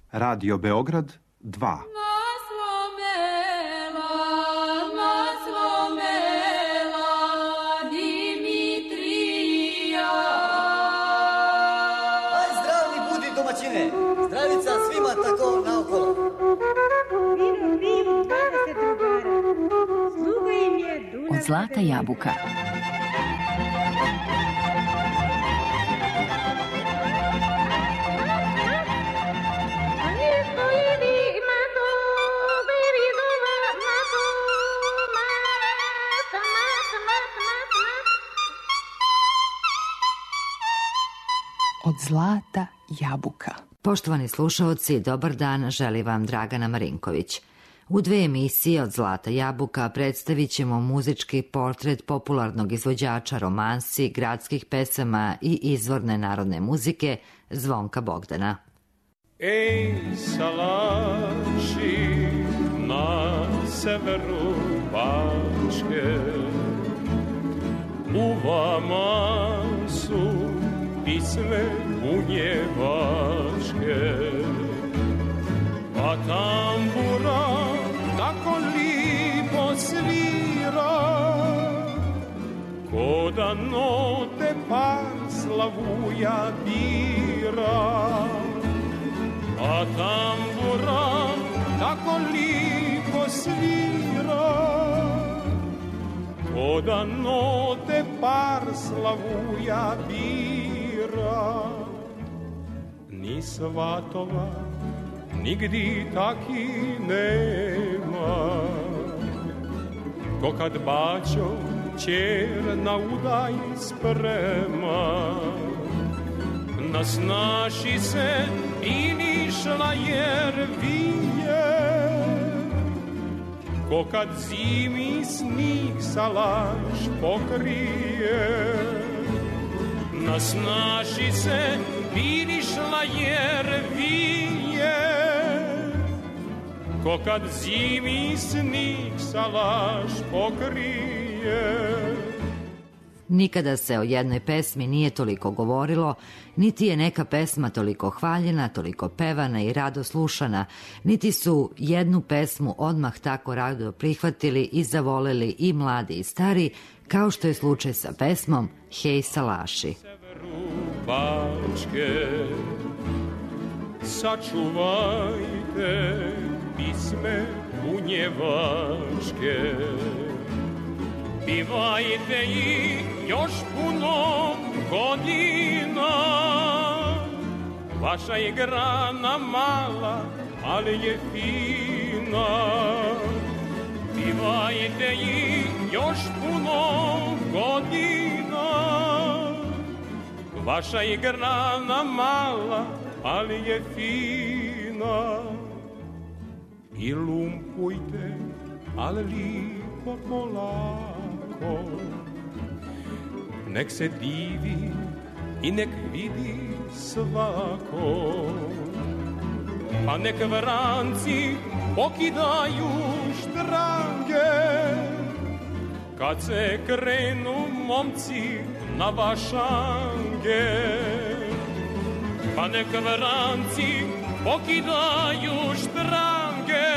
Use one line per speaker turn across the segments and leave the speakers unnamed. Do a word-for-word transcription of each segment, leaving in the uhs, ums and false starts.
Radio Beograd dva.
Zdravica svima tako naokolo.
Vivo, vivo, dvadeset drugara. Sluga im je Dunav.
Od Zlata jabuka. Od Zlata jabuka.
Poštovani slušaoci, dobar dan, želi vam Dragana Marinković. U dve emisije Od Zlata jabuka predstavit ćemo muzički portret popularnog izvođača romansi, gradskih pesama i izvorne narodne muzike Zvonka Bogdana.
Ej, salaši na severu Bačke, u vama su pisme bunjevačke, a tambura tako lipo svira, ko da note par slavuja bira. A tambura tako lipo svira, ko da note par slavuja bira. Ni svatova nigdi taki nema, ko kad bačo ćer na udaj sprema. Nasnaši se i nišla jer vije, ko kad zimi snig salaš pokrije. Nasnaši se i nišla jer vije, ko kad zimi snig salaš pokrije.
Nikada se o jednoj pesmi nije toliko govorilo, niti je neka pesma toliko hvaljena, toliko pevana i rado slušana, niti su jednu pesmu odmah tako rado prihvatili i zavoleli i mladi i stari, kao što je slučaj sa pesmom Hej salaši.
Bačke, sačuvajte pisme bunjevačke, bivajte ih još puno godina. Vaša je grana mala, ali je fina. Bivajte ih još puno godina. Vaša je grana mala, ali je fina. I lumpujte, ali lipo polako, nek se divi i nek vidi svako. Pa nek vranci pokidaju štrange, kad se krenu momci na vašange. Pa nek vranci pokidaju štrange,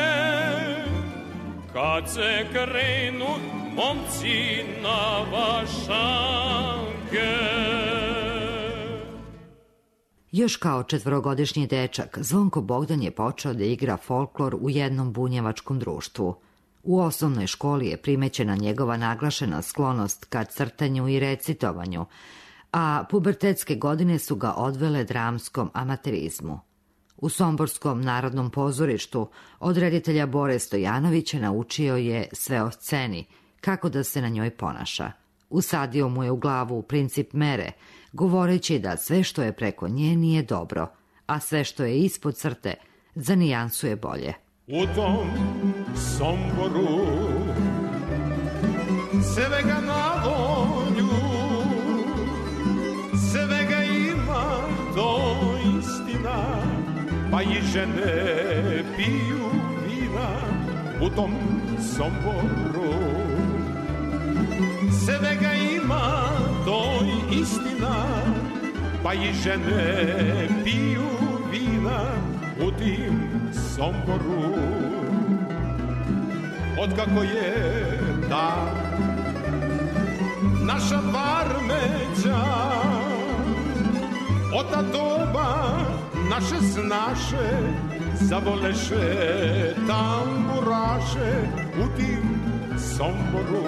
kad se krenu momci na vašange.
Još kao četvorogodišnji dečak, Zvonko Bogdan je počeo da igra folklor u jednom bunjevačkom društvu. U osnovnoj školi je primećena njegova naglašena sklonost ka crtanju i recitovanju, a pubertetske godine su ga odvele dramskom amaterizmu. U Somborskom narodnom pozorištu od reditelja Bore Stojanovića naučio je sve o sceni, kako da se na njoj ponaša. Usadio mu je u glavu princip mere, govoreći da sve što je preko nje nije dobro, a sve što je ispod crte za nijansu je bolje.
U tom Somboru svega na volju, svega ima, to istina, pa i žene piju vina. U tom Somboru svega ima, to istina, pa i žene piju vina. u tim Somboru. Otkako je ta naša Varmeđa, od ta doba naše snaše zavoleše tamburaše u tim Somboru.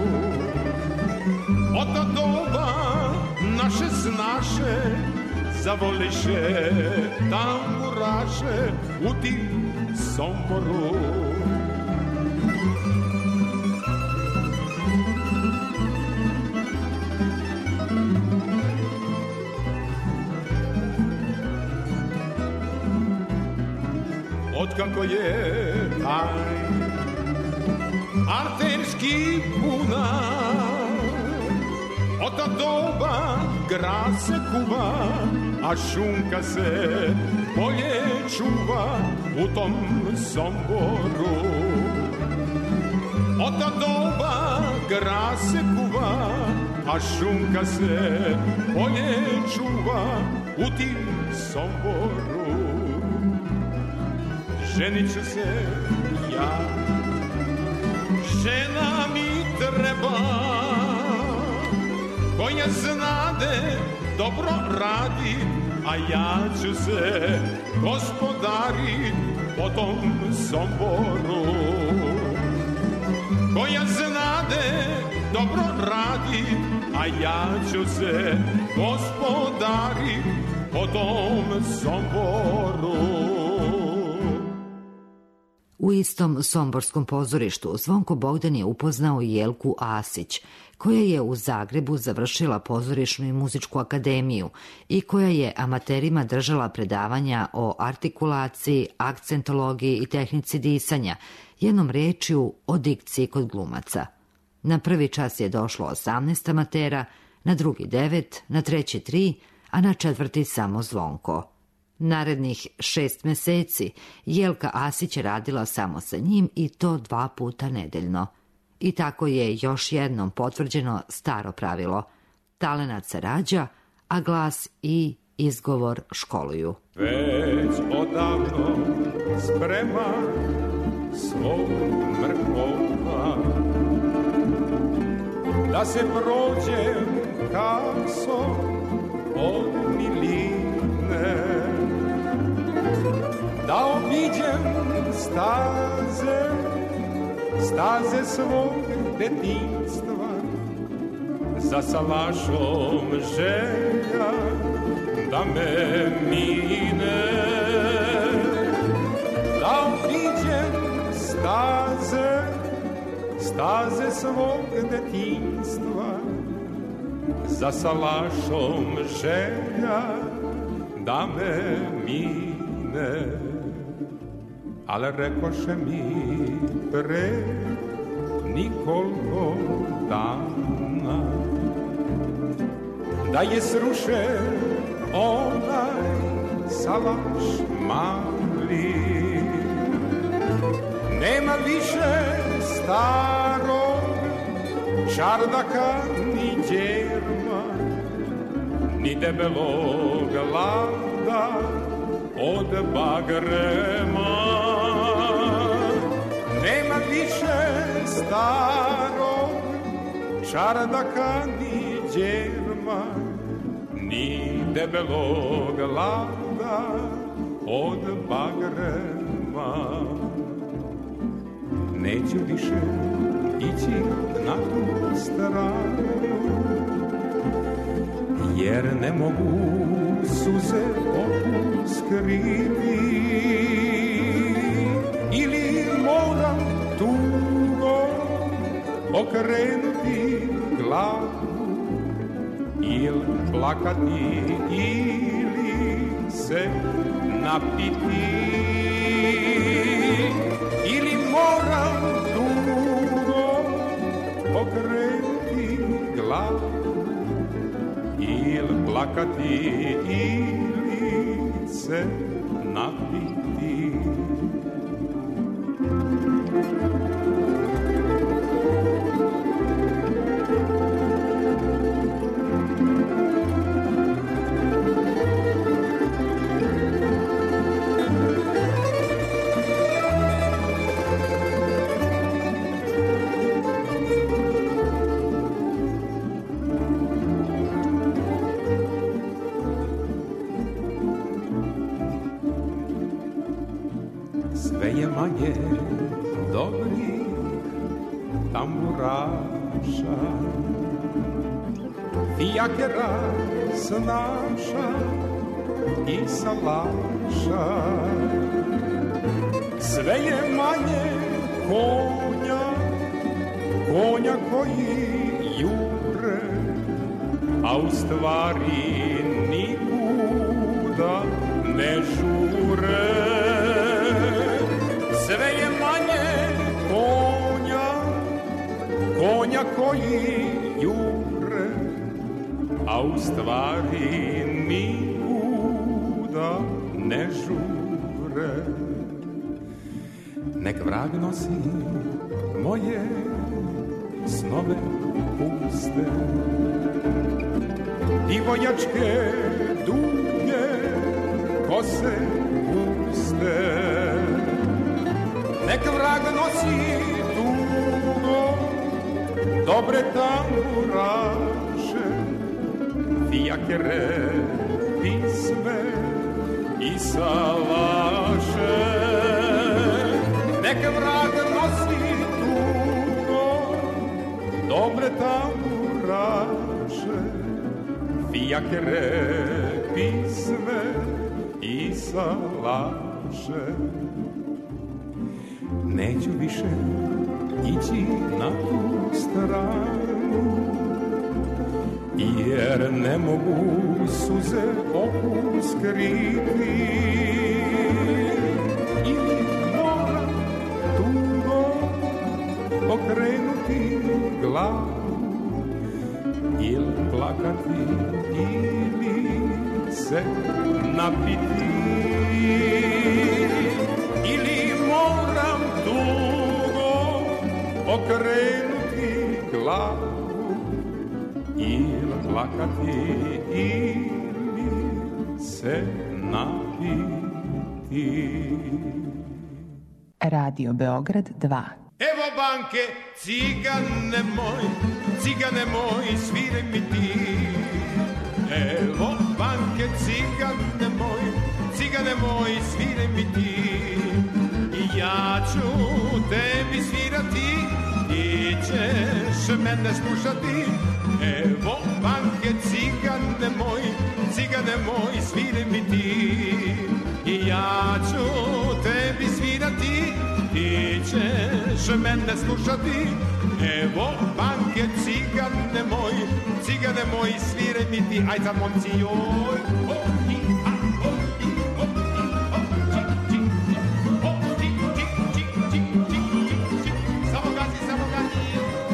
Od ta doba naše snaše zavoliše tamburaše u tim Somboru. Otkako je taj arterski bunar, od ta doba grad se kuva, a šunka se bolje čuva u tom Somboru. Od ta doba grad se kuva, a šunka se bolje čuva u tim Somboru. Ženit ću se ja, žena mi treba, koja znade dobro radi, a ja ću se gospodari po tom Somboru. Koja znade dobro radi, a ja ću se gospodari po tom Somboru.
U istom somborskom pozorištu Zvonko Bogdan je upoznao i Jelku Asić, koja je u Zagrebu završila pozorišnu i muzičku akademiju i koja je amaterima držala predavanja o artikulaciji, akcentologiji i tehnici disanja, jednom rečju o dikciji kod glumaca. Na prvi čas je došlo osamnaest amatera, na drugi devet, na treći tri, a na četvrti samo Zvonko. Narednih šest meseci Jelka Asić je radila samo sa njim i to dva puta nedeljno. I tako je još jednom potvrđeno staro pravilo. Talenat se rađa, a glas i izgovor školuju.
Već odavno sprema svog mrkova, da se prođem kaso od miline, da obiđem staze, staze svog detinjstva, za salašom želja da me mine. Da obiđem staze, staze svog detinjstva, za salašom želja da me mine. Ale rekoše mi pre nikoliko dana da je srušen onaj salaš mali. Nema više starog čardaka ni djerma, ni debelog lada od bagrema. Nema više starog čardaka ni djerma, ni debelog lada od bagrema. Neću više ići na tu stranu, jer ne mogu suze opuskriti, ili moram tugo okrenuti glavu, ili plakati, ili se napiti, ili moram tugo okrenuti glavu, ili plakati, ili se napiti. sve je manje dobrih tamburaša. Fijakera snaša i salaša, sve je manje konja, konja koji jure, a u stvari nikuda ne žure. Sve je manje konja, konja koji jure, a u stvari nikuda ne žure. Nek vrag nosi moje snove puste, divojačke duge kose puste. Nek vrag nosi tugo dobre tamburaše, fijakere, pisme i salaše. Nek vrag nosi tugo dobre tamburaše, fijakere, pisme i salaše. Neću više ići na tu stranu, jer ne mogu suze oku skriti. Ili moram tugo okrenuti glavu, ili plakati, ili se napiti. Ili moram tugo okrenuti glavu, ili plakati, ili se napiti.
Radio Beograd dva.
Evo banke, cigane moj, cigane moj, sviraj mi ti. Evo banke, cigane moj, cigane moj, sviraj mi ti. I ja ću tebi svirati, ti ćeš mene slušati. Evo banke, cigane moj, cigane moj, sviraj mi ti. I ja ću tebi svirati, ti ćeš mene slušati. Evo banke, cigane moj, cigane moj, sviraj mi ti. Aj sad momci, joj. O, i, a, o, i, o, i, o, či, či, o, či, či, či, či, či, či. Samo gazi, samo gazi.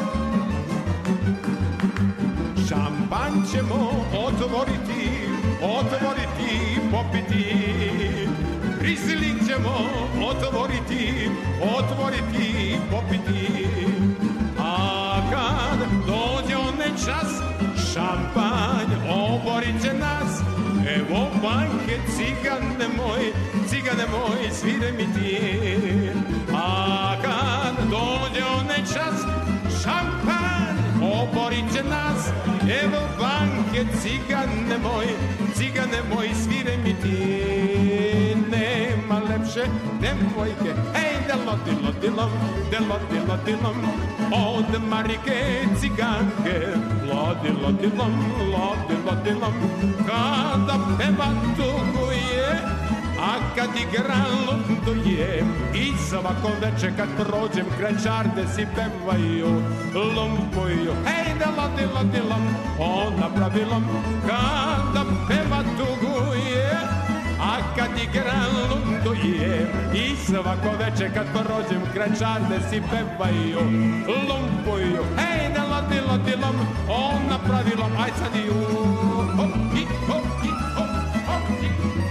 Šampan ćemo otvoriti, otvoriti, popiti. Rizling ćemo otvoriti, otvoriti, popiti. A kad dođe onaj čas, šampanj oborit će nas. Evo banke, cigane moj, cigane moj, sviraj mi ti. A kad dođe onaj čas, šampanj oborit će nas. Evo banke, cigane moj, cigane moj, sviraj mi ti. Nema lepše devojke, hej, delo, dilo, dilom, delo, dilo, dilom, od Marike ciganke, lodilo, dilom, lodilo, dilom, kada peva tuguje, a kad igra lunduje, i svako veče kad prođem kraj čarde si pevaju, lumpuju, hej, delo, dilo, dilom, ona pravilom, kada peva tuguje, a kad igra lunduje, i svako veče kad prođem kraj čarde si pevaju, lumpuju, hej, delo, dilo, dilom, ona pravilom, aj sad i u, hop, i, hop, i, hop, hop, i,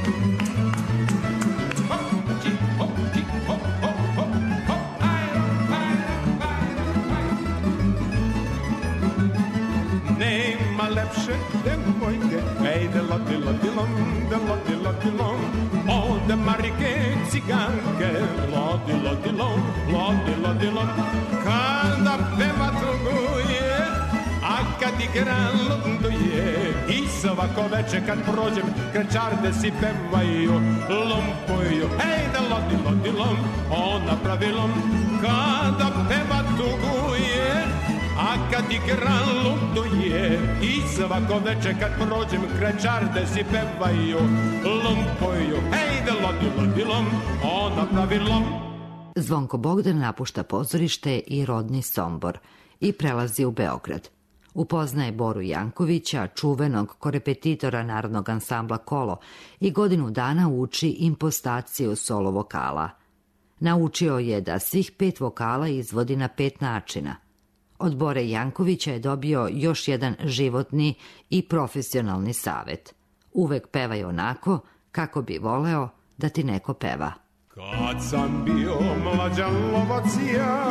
nema lepše devojke, ej, delo, dilo, dilom, delo, dilo, dilom, od Marike ciganke, lodilo, dilom, lodilo, dilom, kada peva tuguje, a kad igra lunduje, i svako veče kad prođem kraj čarde si pevaju, lumpuju, ej, delo, dilo, delodilom, ona pravilom kada peva tuguje, a kad igra luduje. I svako veče kad prođem kraj čarde si pevaju, lumpuju, hej delodilom, ona pravilom.
Zvonko Bogdan napušta pozorište i rodni Sombor i prelazi u Beograd. Upoznaje Boru Jankovića, čuvenog korepetitora Narodnog ansambla Kolo, i godinu dana uči impostaciju solo vokala. Naučio je da svih pet vokala izvodi na pet načina. Od Bore Jankovića je dobio još jedan životni i profesionalni savet. Uvek pevaj onako kako bi voleo da ti neko peva.
Kad sam bio mlađa lovac ja,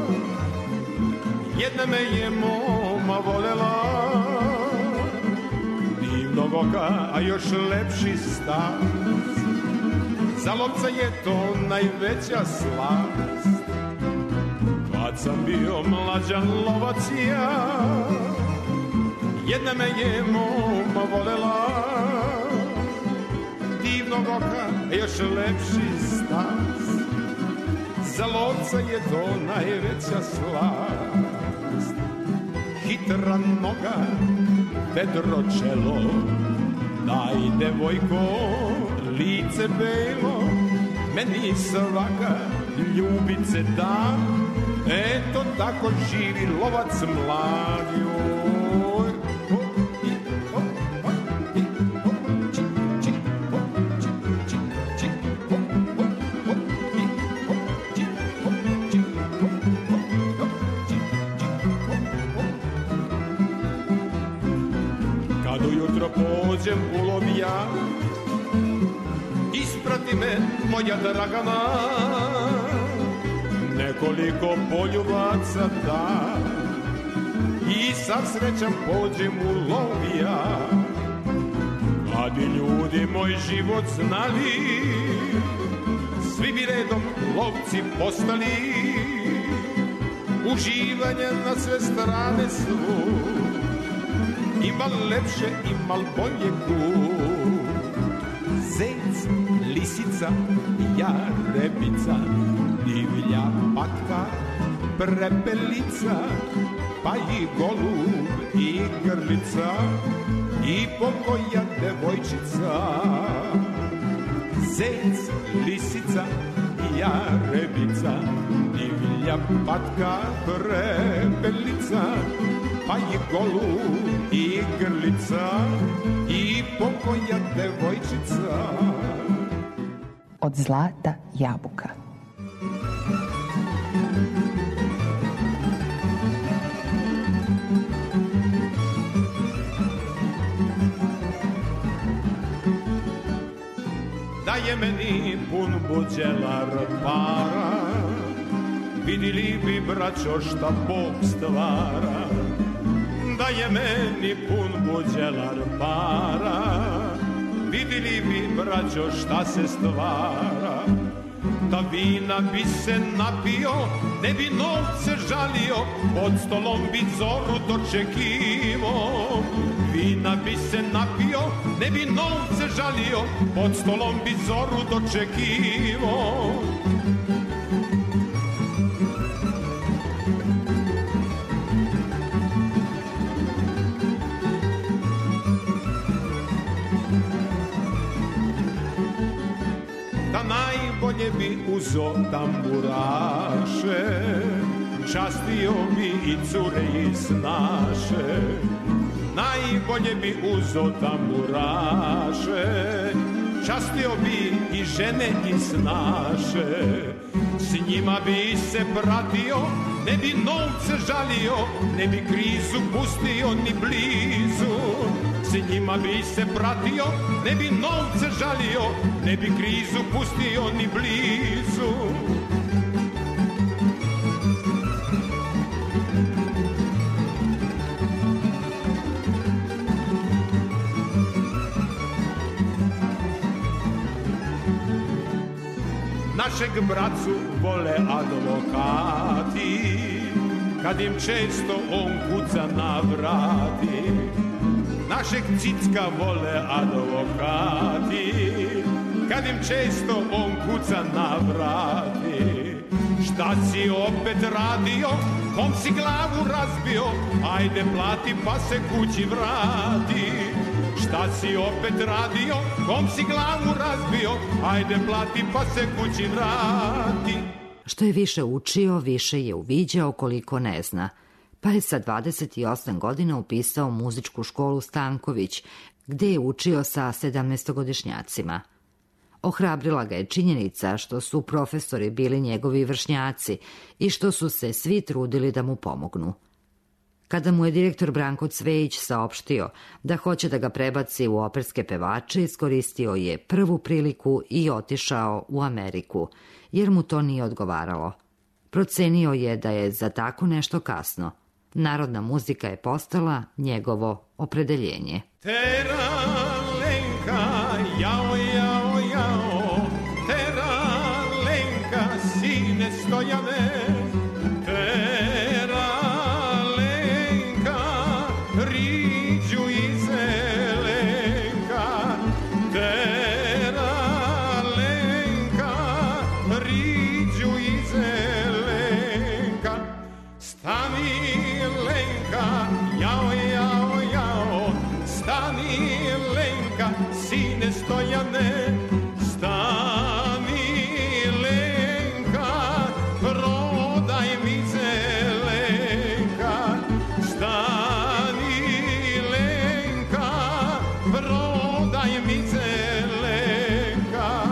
jedna me je moma volela, divnog oka, a još lepši stas. Za lovca je to najveća slast. Kad sam bio mlađa lovac ja, jedna me je moma volela, divnog oka, a još lepši stas. Za lovca je to najveća slast. Hitra noga, vedro čelo, daj devojko, lice belo, meni svaka ljubice da. Eto tako živi lovac mladi. Kad ujutro pođem u lov ja, isprati me moja Dragana, nekoliko poljubaca da, i sav srećan pođem u lov ja. Kad bi ljudi moj život znali, svi bi redom lovci postali, uživanje na sve strane su, ima lepše, ima bolje kut. Zec, lisica, jarebica, divlja patka, prepelica, pa i golub i grlica, i pokoja devojčica. Zec, lisica, jarebica, divlja patka, prepelica, pa i golub i grlica, i pokoja devojčica.
Od zlata jabuka.
Da je meni pun buđelar para, vidili bi braćo šta Bog stvara. Da je meni pun buđelar para, vidili bi braćo šta se stvara. Da vina bi se napio, ne bi novce žalio, pod stolom bi zoru dočekivo. Vina bi se napio, ne bi novce žalio, pod stolom bi zoru dočekivo. Najbolje bi uzo tamburaše, častio bi i cure i snaše. Najbolje bi uzo tamburaše, častio bi i žene i snaše. S njima bi se pratio, ne bi novce žalio, ne bi krizu pustio ni blizu. S njima bi se pratio, ne bi novce žalio, ne bi krizu pustio ni blizu. Našeg bracu vole advokati, kad im često on kuca na vrati. Našeg Cicka vole advokati, kad im često on kuca na vrati. Šta si opet radio, kom si glavu razbio, ajde plati pa se kući vrati. Šta si opet radio, kom si glavu razbio, ajde plati pa se kući vrati.
Što je više učio, više je uviđao koliko ne zna, pa je sa dvadeset osam godina upisao muzičku školu Stanković, gde je učio sa sedamnaestogodišnjacima. Ohrabrila ga je činjenica što su profesori bili njegovi vršnjaci i što su se svi trudili da mu pomognu. Kada mu je direktor Branko Cvejić saopštio da hoće da ga prebaci u operske pevače, iskoristio je prvu priliku i otišao u Ameriku, jer mu to nije odgovaralo. Procenio je da je za tako nešto kasno. Narodna muzika je postala njegovo opredeljenje.
Teralenka, jao, jao, jao, Teralenka, sine Stojane, Teralenka, riđu i zelenka, Teralenka, riđu i zelenka, stani Lenka, jao, jao, jao, stani Lenka, sine Stojane, stani Lenka, prodaj mi zelenka, stani Lenka, prodaj mi zelenka.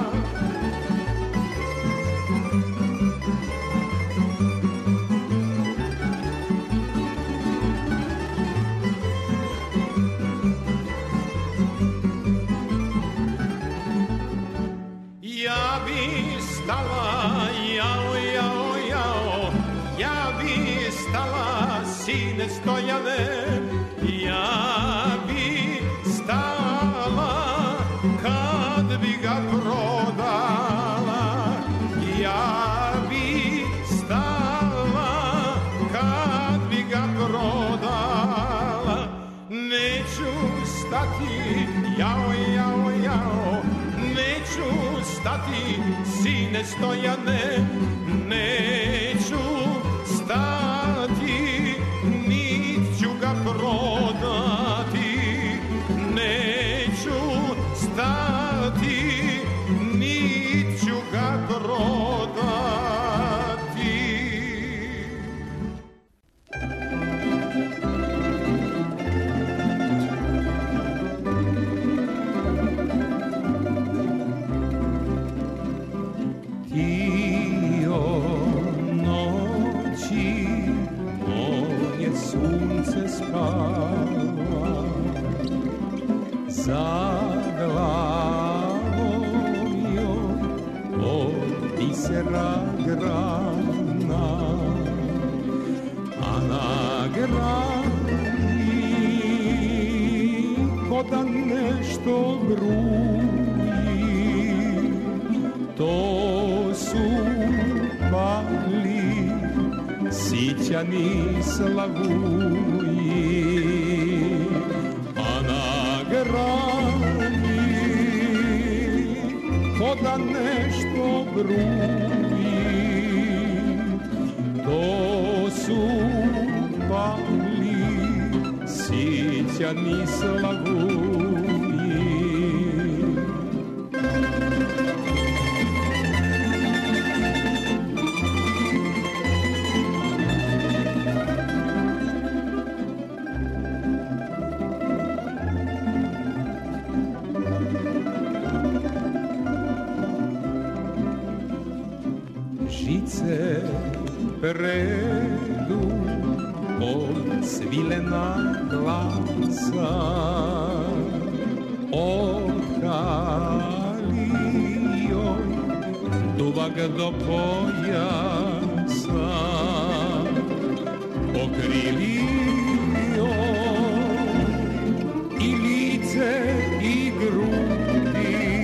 Ja bi stala, jao, jao, jao, ja bi stala, sine Stojane, ja bi stala, kad bi ga prodala, ja bi stala, kad bi ga prodala, neću stati, jao, jao, jao, neću stati, sine Stojane, neću stati, nit ću ga prodati, neću stati, nit ću ga prodati. Spava za glavom joj od bisera grana, a na grani ko da nešto bruji, to su pali sićani slavuji, a na grani ko da nešto bruji, to su pali sićani slavuji. Žice predu od svilena glasa, od kalijoj duvak do pojasa, pokrili joj i lice i grudi,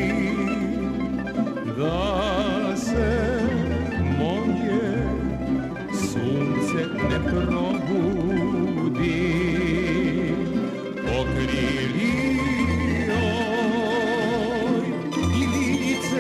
da se moje sunce ne probudi, pokrili joj i lice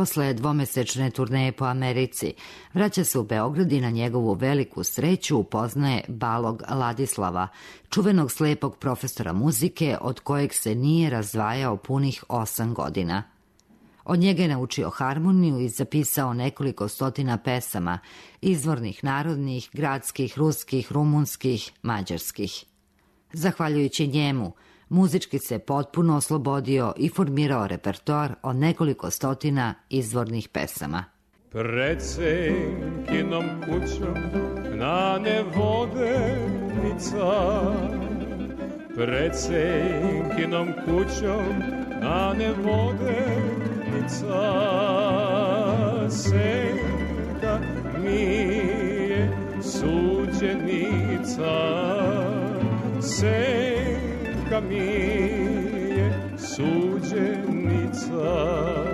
Posle dvomesečne turneje po Americi, vraća se u Beograd i na njegovu veliku sreću upoznaje Balog Ladislava, čuvenog slepog profesora muzike od kojeg se nije razdvajao punih osam godina. Od njega je naučio harmoniju i zapisao nekoliko stotina pesama, izvornih narodnih, gradskih, ruskih, rumunskih, mađarskih. Zahvaljujući njemu, muzički se potpuno oslobodio i formirao repertoar od nekoliko stotina izvornih pesama.
Pred senkinom kućom gnane vodenica, pred senkinom kućom gnane vodenica, senka mi je suđenica, senka mi je suđenica.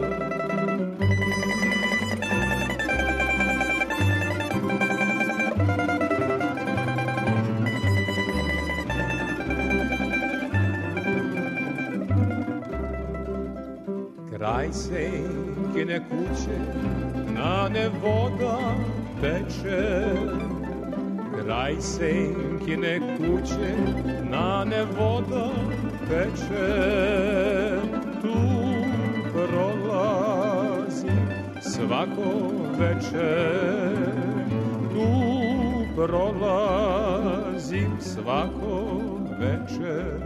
Kraj senkine kuće gnane voda teče, kraj senkine kuće gnane voda teče, tu prolazi svako večer, tu prolazim svako večer.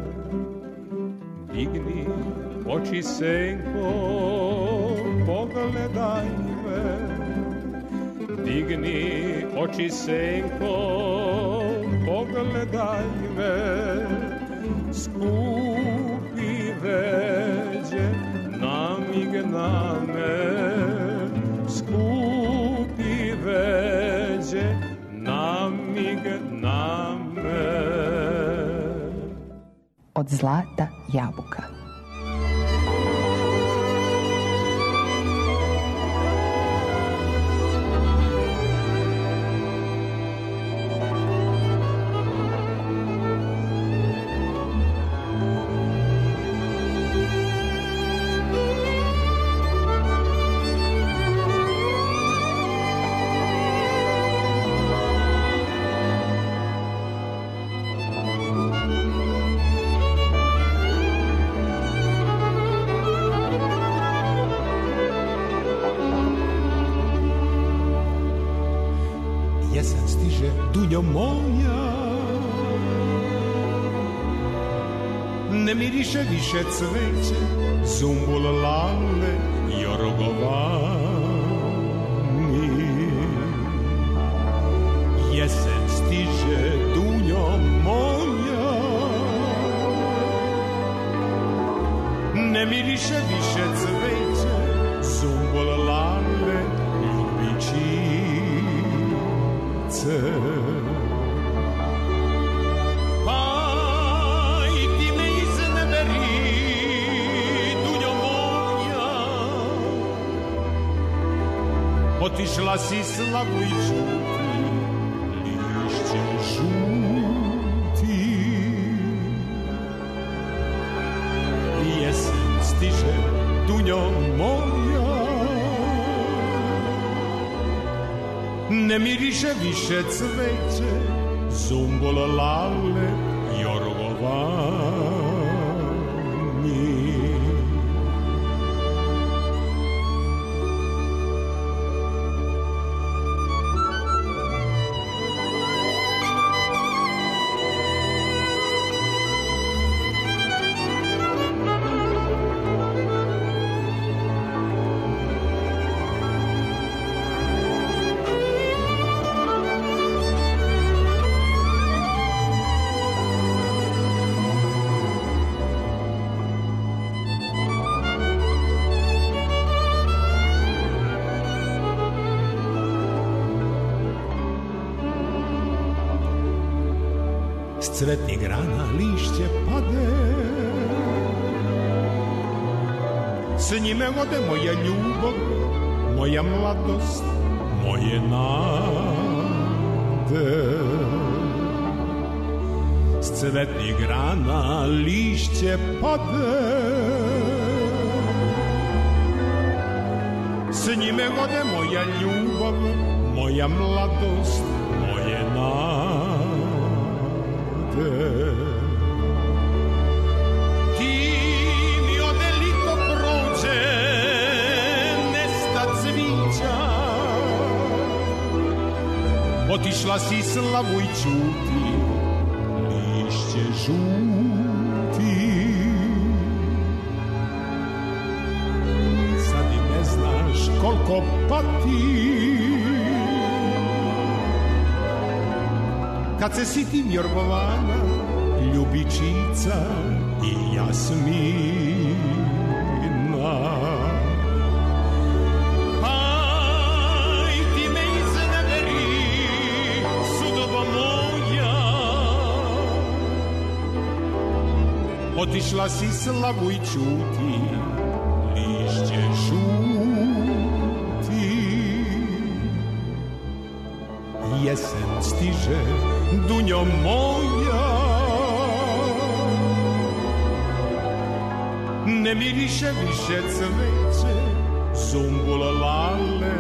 Digni oči senko, pogledaj me, digni oči senko, pogledaj me, skupi veđe namigna me, skupi veđe namigna me.
Od zlata jabuka.
Dunjo moja, ne miriše više cveće, zumbul, lale, jorgovani. Jesen stiže, dunjo moja, ne miriše više cveće, zumbul, lale, ljubičice. Pa i ti me izneberi, dunjo moja, otišla si slabu i čuti, lišćem žuti. Jesen stiže, dunjo moja, ne miriše više cveće, zumbul, lale, jorgovani. S cvetnih grana lišće pade, s njime ode moja ljubav, moja mladost, moje nade. S cvetnih grana lišće pade, s s njime ode moja ljubav, moja mladost, moje nade. Ti mi ode lito prođe, nesta cvića, otišla si slavu i čuti, lišće žuti. Sad i ne znaš koliko pati, kad se sitim jorgovana, ljubičica i jasmina. Aj, ti me izneveri, sudova moja, otišla si slavu i čuti, lišće žuti. Jesen stiže, dunjo moja, ne miriše više cveće, zumbul, lale,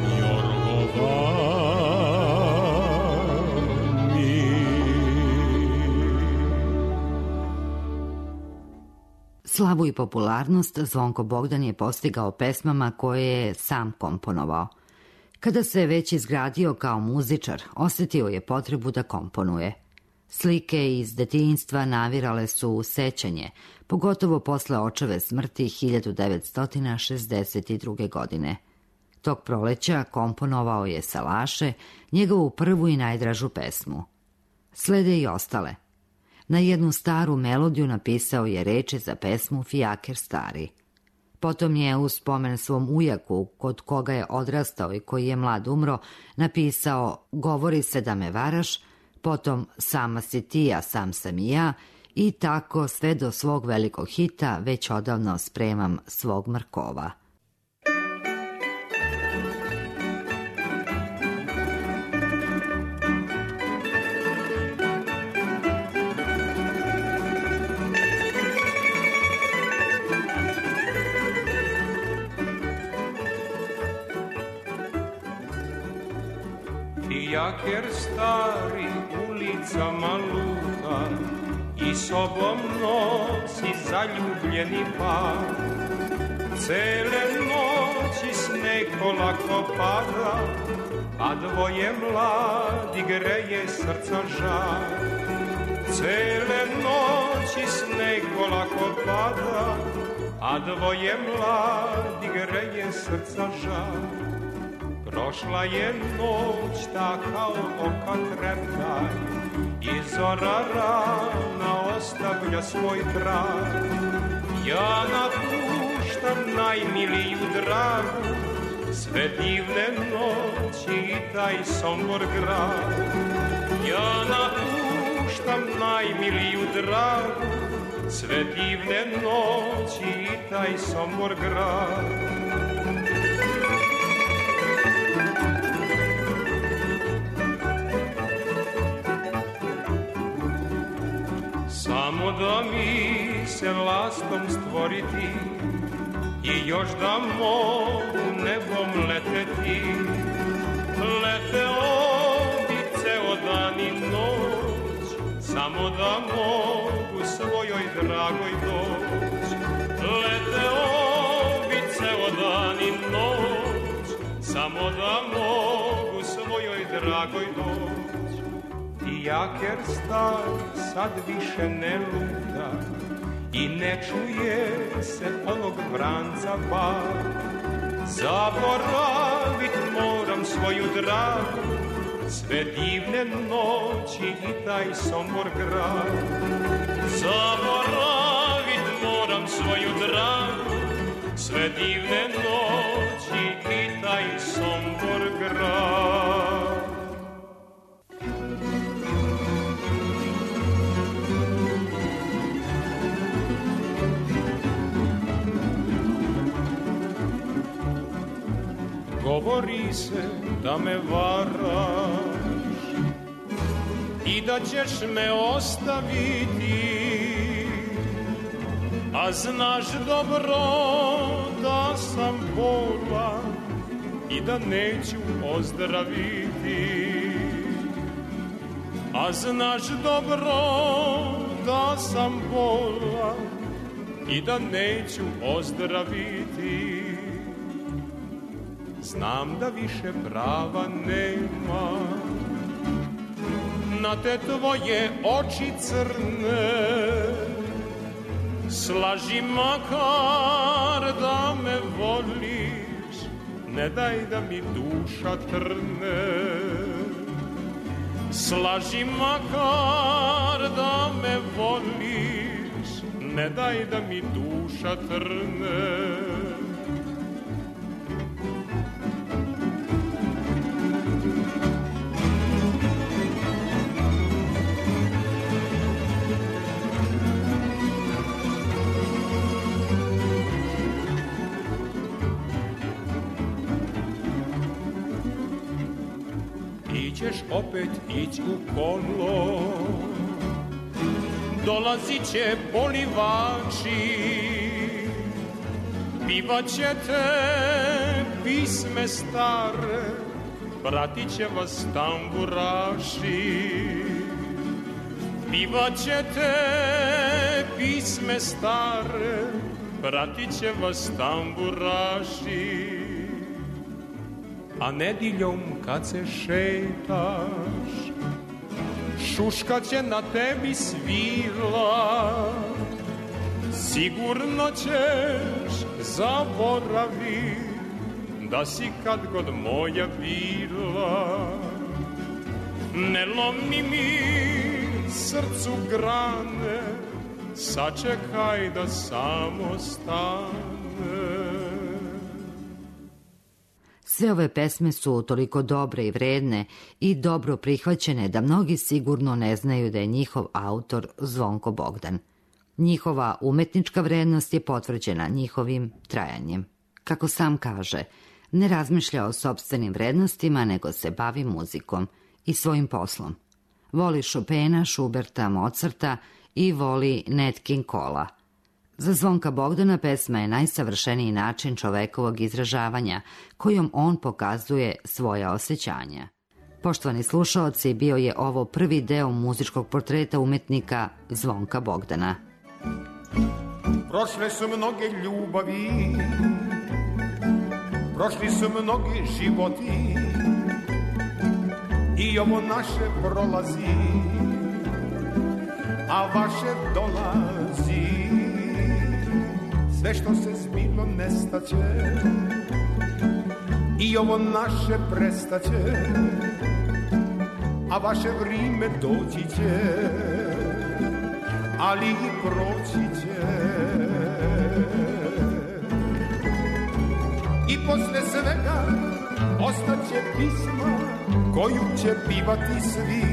jorgovani.
Slavu i popularnost Zvonko Bogdan je postigao pesmama koje je sam komponovao. Kada se je već izgradio kao muzičar, osjetio je potrebu da komponuje. Slike iz detinjstva navirale su u sećanje, pogotovo posle očeve smrti hiljadu devetsto šezdeset druge. godine. Tog proleća komponovao je Salaše, njegovu prvu i najdražu pesmu. Slede i ostale. Na jednu staru melodiju napisao je reči za pesmu Fijaker stari. Potom je u spomen svom ujaku, kod koga je odrastao i koji je mlad umro, napisao Govori se da me varaš, potom Sama si ti, a sam sam i ja, i tako sve do svog velikog hita već odavno spremam svog Mrkova.
Fijaker stari ulicama luta i sobom nosi zaljubljeni par. Cele noći sneg polako pada, a dvoje mladi greje srca žar. Cele noći sneg polako pada, a dvoje mladi greje srca žar. Prošla je noć ta kao oka treptaj i zora rana ostavlja svoj trag. Ja napuštam najmiliju dragu, sve divne noći i taj Sombor grad. Ja napuštam najmiliju dragu, sve divne noći i taj Sombor grad. Samo da mi se lastom stvoriti i još da mogu nebom leteti. Leteo bi ceo dan i noć, samo da mogu svojoj dragoj doć. Leteo bi ceo dan i noć, samo da mogu svojoj dragoj doć. Fijaker star sad više ne luta i ne čuje se onog vranca bar. Zaboravit moram svoju dragu, sve divne noći i taj Sombor grad. Zaboravit moram svoju dragu, sve divne noći i taj Sombor grad. Govori se da me varaš i da ćeš me ostaviti, a znaš dobro da sam bolan i da neću ozdraviti. A znaš dobro da sam bolan i da neću ozdraviti. Znam da više prava nema na te tvoje oči crne. Slaži makar da me voliš, ne daj da mi duša trne. Slaži makar da me voliš, ne daj da mi duša trne. Ćeš opet ići u kolo, dolazit će polivači, pivat će te pisme stare, pratit će vas tamburaši. Pivat će te pisme stare, pratit će vas tamburaši. A nediljom kad se šetaš, šuška će na tebi svila. Sigurno ćeš zaboravit da si kad god moja bila. Ne lomi mi srcu grane, sačekaj da samo stane.
Sve ove pesme su toliko dobre i vredne i dobro prihvaćene da mnogi sigurno ne znaju da je njihov autor Zvonko Bogdan. Njihova umetnička vrednost je potvrđena njihovim trajanjem. Kako sam kaže, ne razmišlja o sopstvenim vrednostima, nego se bavi muzikom i svojim poslom. Voli Chopina, Schuberta, Mozarta i voli Nat King Cola. Za Zvonka Bogdana pesma je najsavršeniji način čovekovog izražavanja kojom on pokazuje svoja osjećanja. Poštovani slušaoci, bio je ovo prvi deo muzičkog portreta umetnika Zvonka Bogdana.
Prošle su mnoge ljubavi, prošli su mnogi životi i ovo naše prolazi, a vaše dolazi. Sve što se zbilo nestaće i ovo naše prestaće, a vaše vrime doći će, ali i proći će. I posle svega ostaće pisma koju će pivati svi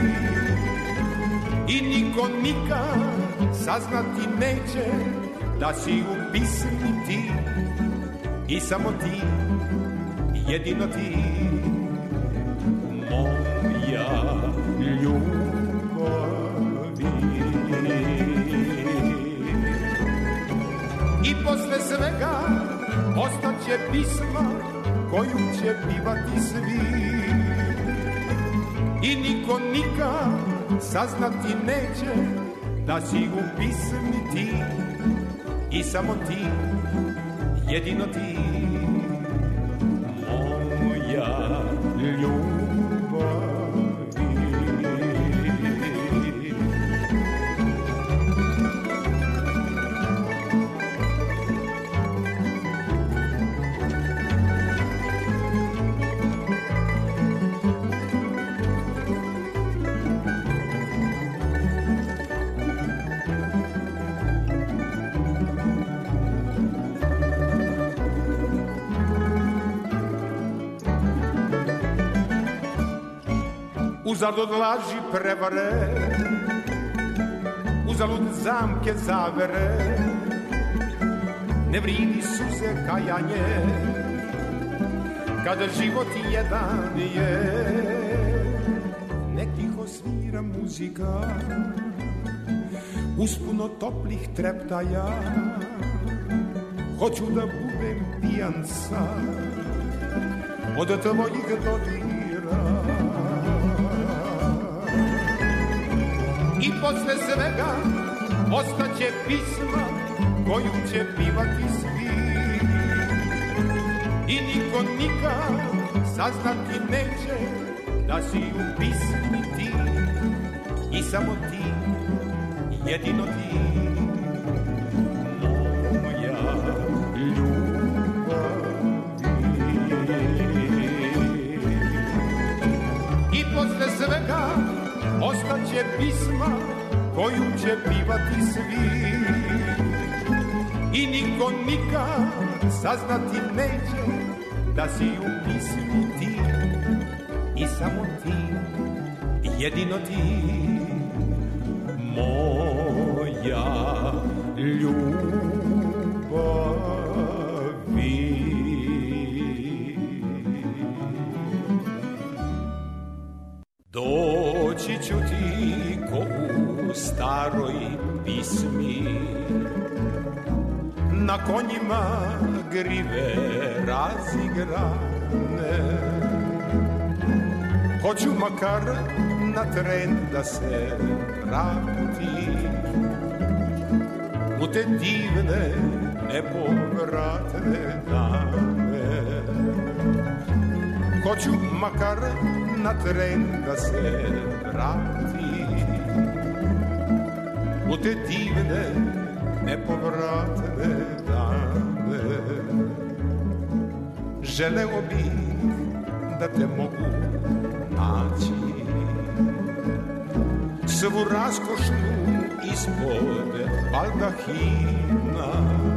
i niko nikad saznati neće da si u pismi ti i samo ti, jedino ti, moja ljubavi. I posle svega ostaće pisma koju će pivati svi i niko nikad saznati neće da si u pismi ti i samo ti, jedino ti, moja ljubavi. Uzalud laži prevare, uzalud zamke zavere, ne vridi suze kajanje, kada život jedan je. Nek tiho svira muzika, uspuno toplih treptaja, hoću da budem pijan sam, od tvojih dodira. I posle svega ostaće pisma koju će pivati svi. I niko nikad saznati neće da si u pismi ti. I samo ti, jedino ti, moja ljubavi. I posle svega ostaće pisma koju će pivati svi. I niko nikad saznati neće da si u pismi ti. I samo ti, jedino ti, moja ljubavi. Doći ću ti ko u staroj pismi, na konjima grive razigrane. Hoću makar na tren da se vratim u te divne, nepovratne dane. Hoću makar na tren da se vratim u te divne, nepovratne dane. Želeo bih da te mogu naći, svu raskošnu ispod baldahina,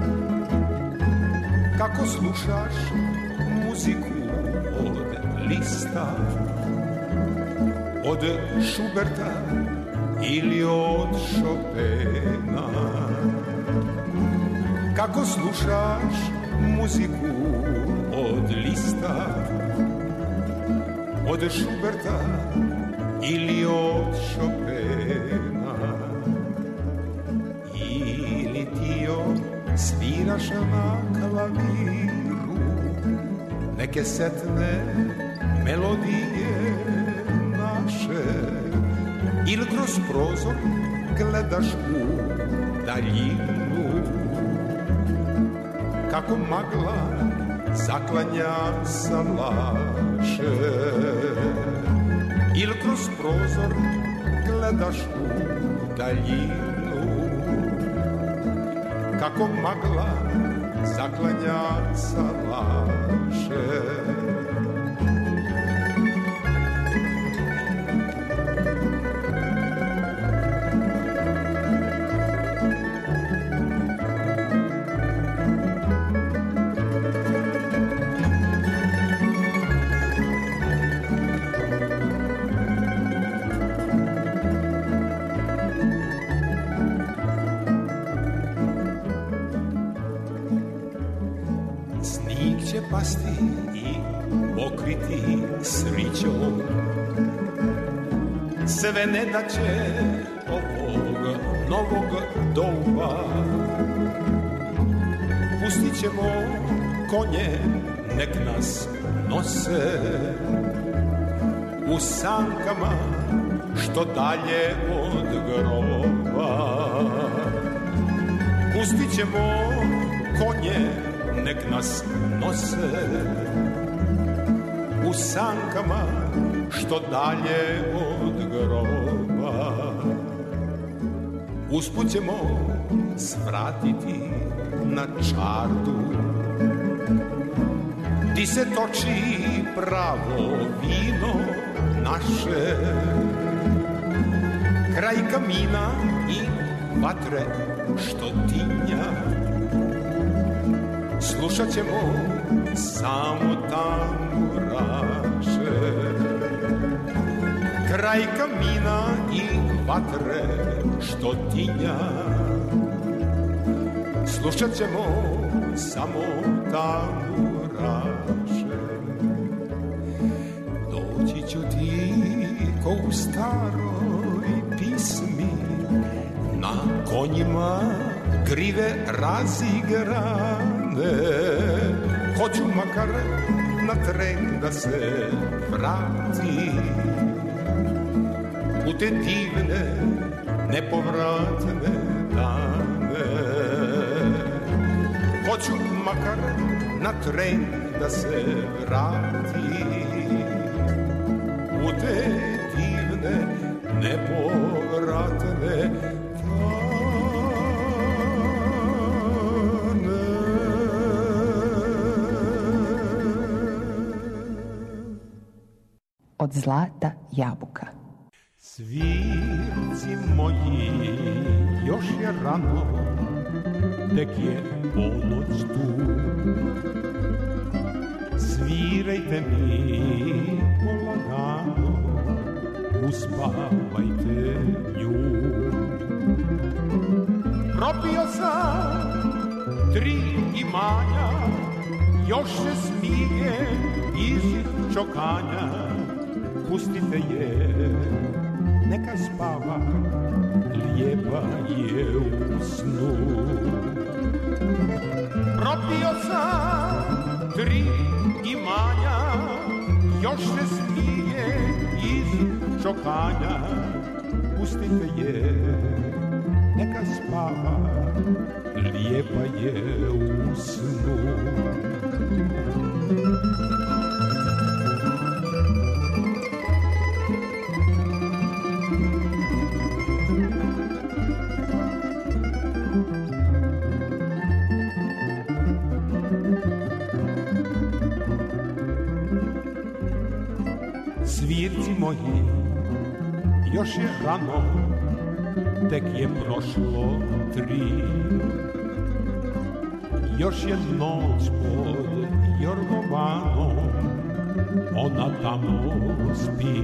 kako slušaš muziku od Lista, od Schuberta ili od Chopina. Kako slušaš muziku od Lista, od Schuberta ili od Chopina. Ili ti sviraš na klaviru neke setne melodije naše, ili kroz prozor gledaš u daljinu kako magla zaklanja salaše. Ili kroz prozor gledaš u daljinu kako magla zaklanja salaše. Pasti i pokriti srićom sve nedaće ovog novog doba. Pustit ćemo konje, nek nas nose u sankama što dalje od groba. Pustit ćemo konje, nek nas nose u sankama što dalje od groba. Usput ćemo svratiti na čardu, di se toči pravo vino naše, kraj kamina i vatre što tinja. Slušat ćemo samo tamburaše, kraj kamina i vatre što tinja. Slušat ćemo samo tamburaše. Doći ću ti ko u staroj pismi, na konjima grive razigrane. Hoću makar na tren da se vrati u te divne, nepovratne dane. Hoću makar na tren da se vrati u te divne, nepovratne dane.
Od zlata jabuka.
Svirci moji, još je rano, tek je ponoć tu. Svirajte mi polagano, uspavajte nju. Propio sam tri imanja, još se smije iz čokanja. Pustite je, neka spava, lijepa je u snu. Propio sam tri imanja, još se smije iz čokanja. Pustite je, neka spava, lijepa je u snu. Svirci moji, još je rano, tek je prošlo tri. Još je noć pod Jorgovanom, ona tamo spi.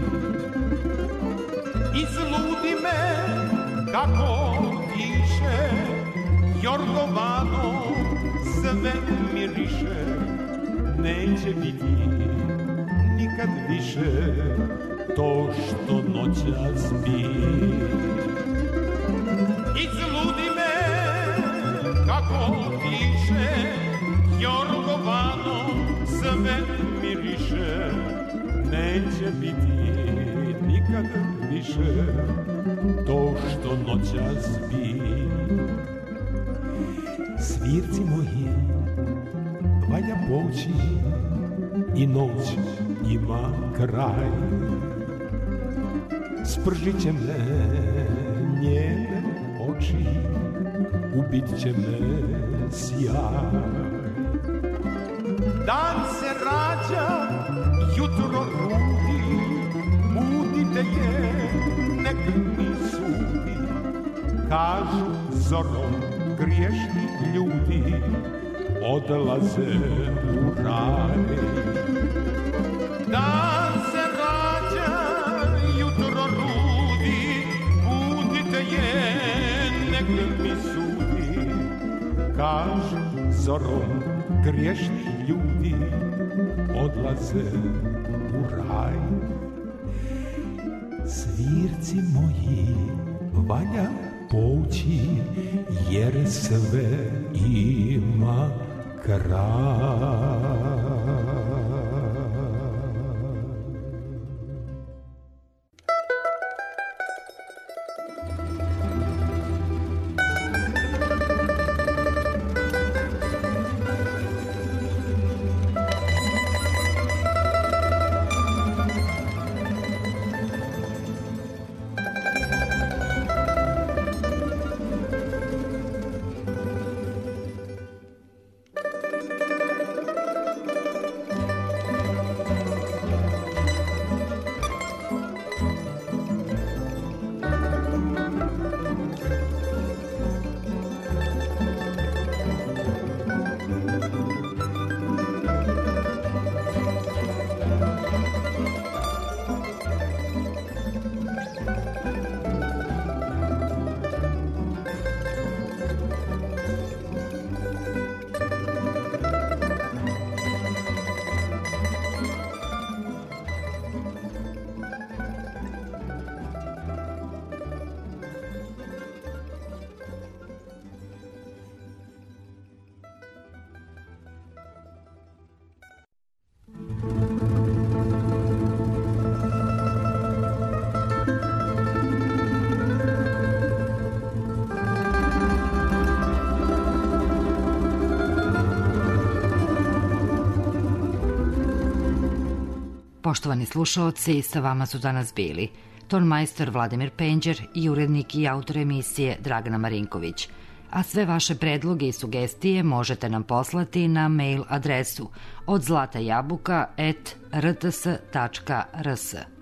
Izludi me kako diše Jorgovano, sve miriše, neće biti nikad više to što noćas bi. Izludi me kako diše Jorgovano, sve miriše, neće biti nikad više to što noćas bi. Svirci moji, valja poći i noć ima kraj. Spržit će me njene oči, ubit će me sjaj. Dan se rađa, jutro rudi, budite je, nek mi sudi. Kažu zorom griješni ljudi, odlaze u raj. Dan se rađa, jutro rudi, budite je, nek mi sudi. Kažu zorom griješni ljudi, odlaze u raj. Svirci moji, valja poći, jer sve ima kraj.
Poštovani slušaoci, sa vama su danas bili tonmajstor Vladimir Penđer i urednik i autor emisije Dragana Marinković. A sve vaše predloge i sugestije možete nam poslati na mail adresu od zlata jabuka at r t s tačka r s.